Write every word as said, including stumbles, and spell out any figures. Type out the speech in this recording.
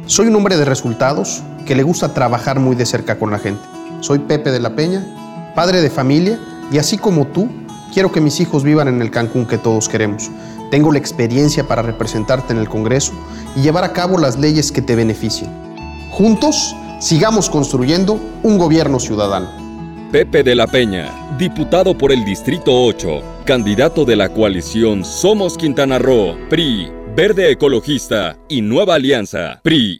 Soy un hombre de resultados que le gusta trabajar muy de cerca con la gente. Soy Pepe de la Peña, padre de familia, y así como tú, quiero que mis hijos vivan en el Cancún que todos queremos. Tengo la experiencia para representarte en el Congreso y llevar a cabo las leyes que te beneficien. Juntos, sigamos construyendo un gobierno ciudadano. Pepe de la Peña, diputado por el Distrito ocho, candidato de la coalición Somos Quintana Roo, P R I, Verde Ecologista y Nueva Alianza, P R I.